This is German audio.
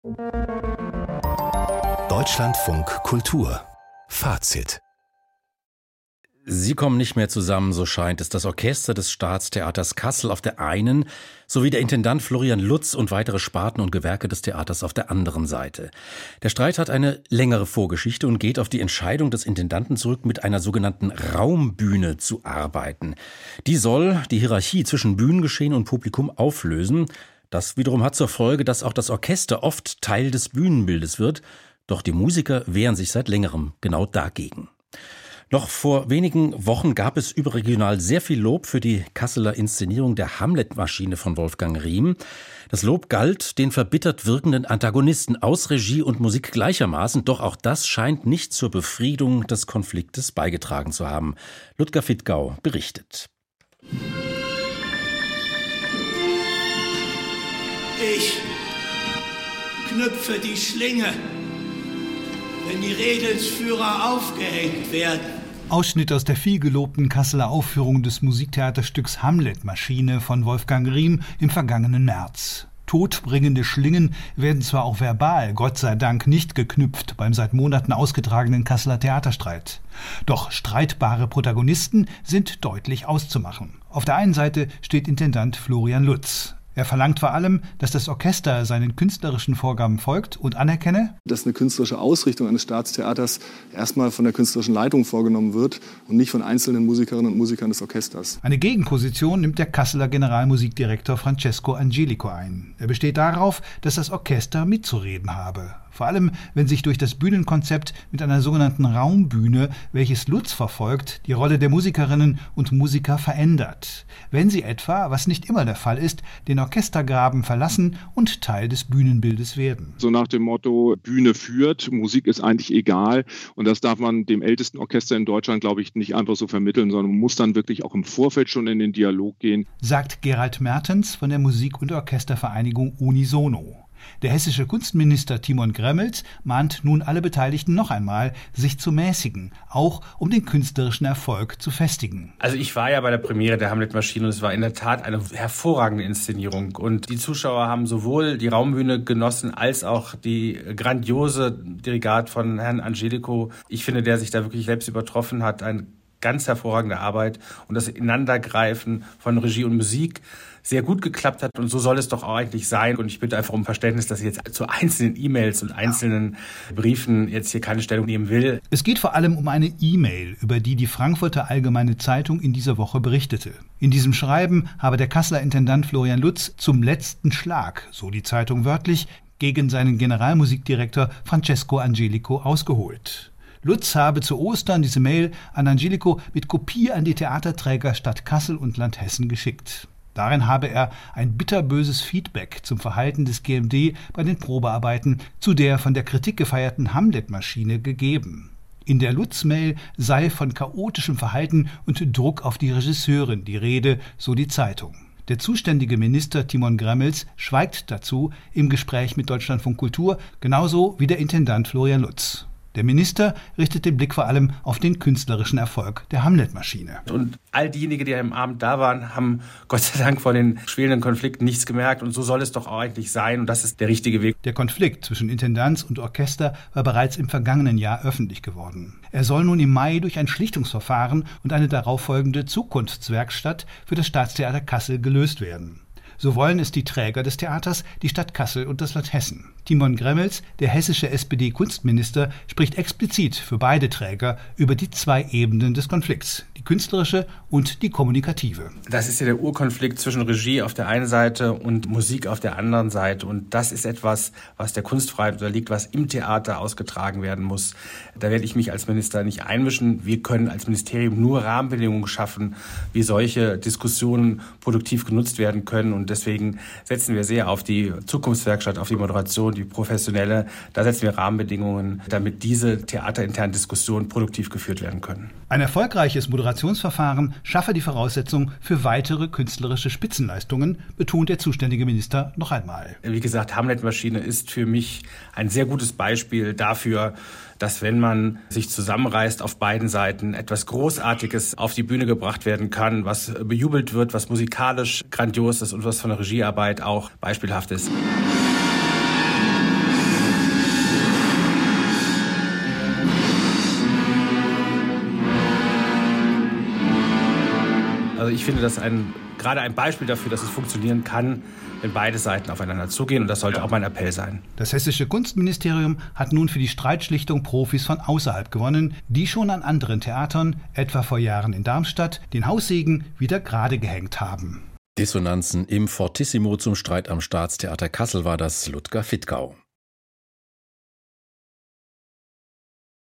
Deutschlandfunk Kultur Fazit. Sie kommen nicht mehr zusammen, so scheint es. Das Orchester des Staatstheaters Kassel auf der einen sowie der Intendant Florian Lutz und weitere Sparten und Gewerke des Theaters auf der anderen Seite. Der Streit hat eine längere Vorgeschichte und geht auf die Entscheidung des Intendanten zurück, mit einer sogenannten Raumbühne zu arbeiten. Die soll die Hierarchie zwischen Bühnengeschehen und Publikum auflösen. Das wiederum hat zur Folge, dass auch das Orchester oft Teil des Bühnenbildes wird. Doch die Musiker wehren sich seit längerem genau dagegen. Noch vor wenigen Wochen gab es überregional sehr viel Lob für die Kasseler Inszenierung der Hamlet-Maschine von Wolfgang Riem. Das Lob galt den verbittert wirkenden Antagonisten aus Regie und Musik gleichermaßen, doch auch das scheint nicht zur Befriedung des Konfliktes beigetragen zu haben. Ludger Fittgau berichtet. Ich knüpfe die Schlinge, wenn die Redelsführer aufgehängt werden. Ausschnitt aus der vielgelobten Kasseler Aufführung des Musiktheaterstücks Hamlet-Maschine von Wolfgang Riem im vergangenen März. Todbringende Schlingen werden zwar auch verbal, Gott sei Dank, nicht geknüpft beim seit Monaten ausgetragenen Kasseler Theaterstreit. Doch streitbare Protagonisten sind deutlich auszumachen. Auf der einen Seite steht Intendant Florian Lutz. Er verlangt vor allem, dass das Orchester seinen künstlerischen Vorgaben folgt und anerkenne, dass eine künstlerische Ausrichtung eines Staatstheaters erstmal von der künstlerischen Leitung vorgenommen wird und nicht von einzelnen Musikerinnen und Musikern des Orchesters. Eine Gegenposition nimmt der Kasseler Generalmusikdirektor Francesco Angelico ein. Er besteht darauf, dass das Orchester mitzureden habe. Vor allem, wenn sich durch das Bühnenkonzept mit einer sogenannten Raumbühne, welches Lutz verfolgt, die Rolle der Musikerinnen und Musiker verändert. Wenn sie etwa, was nicht immer der Fall ist, den Orchestergraben verlassen und Teil des Bühnenbildes werden. So nach dem Motto, Bühne führt, Musik ist eigentlich egal. Und das darf man dem ältesten Orchester in Deutschland, glaube ich, nicht einfach so vermitteln, sondern man muss dann wirklich auch im Vorfeld schon in den Dialog gehen. Sagt Gerald Mertens von der Musik- und Orchestervereinigung Unisono. Der hessische Kunstminister Timon Gremmels mahnt nun alle Beteiligten noch einmal, sich zu mäßigen, auch um den künstlerischen Erfolg zu festigen. Also ich war ja bei der Premiere der Hamlet-Maschine und es war in der Tat eine hervorragende Inszenierung. Und die Zuschauer haben sowohl die Raumbühne genossen, als auch die grandiose Dirigat von Herrn Angelico. Ich finde, der sich da wirklich selbst übertroffen hat, eine ganz hervorragende Arbeit und das Ineinandergreifen von Regie und Musik sehr gut geklappt hat und so soll es doch auch eigentlich sein. Und ich bitte einfach um Verständnis, dass ich jetzt zu einzelnen E-Mails und einzelnen Briefen jetzt hier keine Stellung nehmen will. Es geht vor allem um eine E-Mail, über die die Frankfurter Allgemeine Zeitung in dieser Woche berichtete. In diesem Schreiben habe der Kasseler Intendant Florian Lutz zum letzten Schlag, so die Zeitung wörtlich, gegen seinen Generalmusikdirektor Francesco Angelico ausgeholt. Lutz habe zu Ostern diese Mail an Angelico mit Kopie an die Theaterträger Stadt Kassel und Land Hessen geschickt. Darin habe er ein bitterböses Feedback zum Verhalten des GMD bei den Probearbeiten zu der von der Kritik gefeierten Hamlet-Maschine gegeben. In der Lutz-Mail sei von chaotischem Verhalten und Druck auf die Regisseurin die Rede, so die Zeitung. Der zuständige Minister Timon Gremmels schweigt dazu im Gespräch mit Deutschlandfunk Kultur, genauso wie der Intendant Florian Lutz. Der Minister richtet den Blick vor allem auf den künstlerischen Erfolg der Hamlet-Maschine. Und all diejenigen, die am Abend da waren, haben Gott sei Dank von den schwelenden Konflikten nichts gemerkt. Und so soll es doch auch eigentlich sein. Und das ist der richtige Weg. Der Konflikt zwischen Intendanz und Orchester war bereits im vergangenen Jahr öffentlich geworden. Er soll nun im Mai durch ein Schlichtungsverfahren und eine darauffolgende Zukunftswerkstatt für das Staatstheater Kassel gelöst werden. So wollen es die Träger des Theaters, die Stadt Kassel und das Land Hessen. Timon Gremmels, der hessische SPD-Kunstminister, spricht explizit für beide Träger über die zwei Ebenen des Konflikts, die künstlerische und die kommunikative. Das ist ja der Urkonflikt zwischen Regie auf der einen Seite und Musik auf der anderen Seite. Und das ist etwas, was der Kunstfreiheit unterliegt, was im Theater ausgetragen werden muss. Da werde ich mich als Minister nicht einmischen. Wir können als Ministerium nur Rahmenbedingungen schaffen, wie solche Diskussionen produktiv genutzt werden können. Und deswegen setzen wir sehr auf die Zukunftswerkstatt, auf die Moderation, die professionelle. Da setzen wir Rahmenbedingungen, damit diese theaterinternen Diskussionen produktiv geführt werden können. Ein erfolgreiches Moderationsverfahren schaffe die Voraussetzung für weitere künstlerische Spitzenleistungen, betont der zuständige Minister noch einmal. Wie gesagt, Hamlet-Maschine ist für mich ein sehr gutes Beispiel dafür, dass wenn man sich zusammenreißt auf beiden Seiten, etwas Großartiges auf die Bühne gebracht werden kann, was bejubelt wird, was musikalisch grandios ist und was von der Regiearbeit auch beispielhaft ist. Also ich finde das gerade ein Beispiel dafür, dass es funktionieren kann, wenn beide Seiten aufeinander zugehen. Und das sollte auch mein Appell sein. Das Hessische Kunstministerium hat nun für die Streitschlichtung Profis von außerhalb gewonnen, die schon an anderen Theatern, etwa vor Jahren in Darmstadt, den Haussegen wieder gerade gehängt haben. Dissonanzen im Fortissimo zum Streit am Staatstheater Kassel war das. Ludger Fittkau.